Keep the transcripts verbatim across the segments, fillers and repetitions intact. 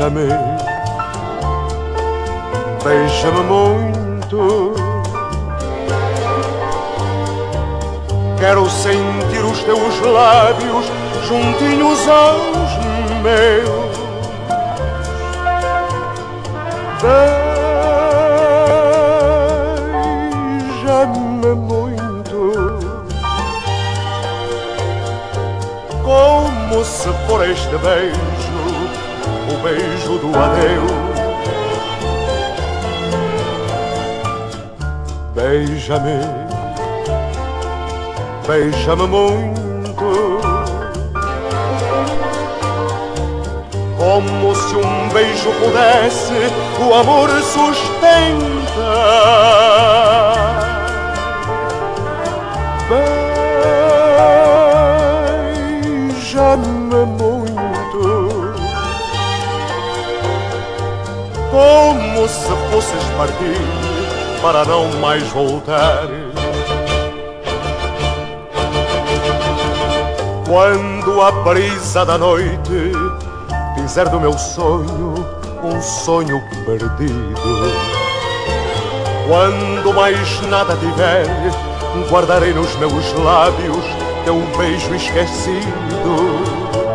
Beija-me, beija-me muito. Quero sentir os teus lábios juntinhos aos meus. Beija-me muito, como se for este beijo o beijo do adeus. Beija-me, beija-me muito, como se um beijo pudesse o amor sustentar. Beija-me muito, como se fosses partir para não mais voltar. Quando a brisa da noite fizer do meu sonho um sonho perdido, quando mais nada tiver, guardarei nos meus lábios teu beijo esquecido.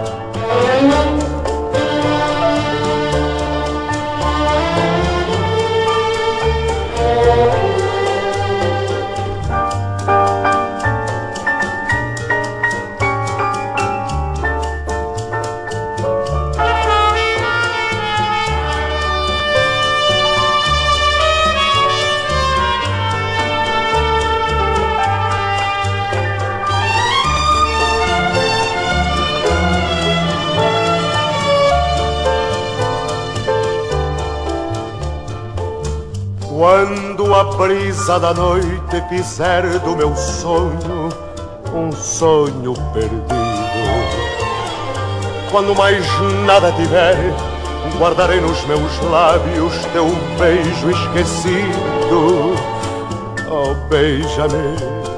Quando a brisa da noite fizer do meu sonho um sonho perdido, quando mais nada tiver, guardarei nos meus lábios teu beijo esquecido. Oh, beija-me,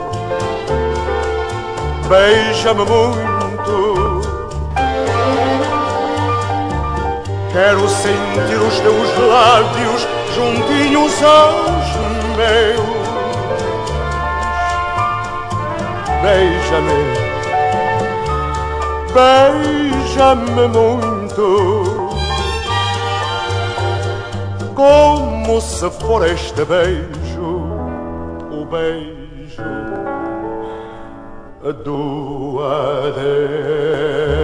beija-me muito. Quero sentir os teus lábios juntinhos aos meus. Beija-me, beija-me muito, como se for este beijo o beijo do adeus.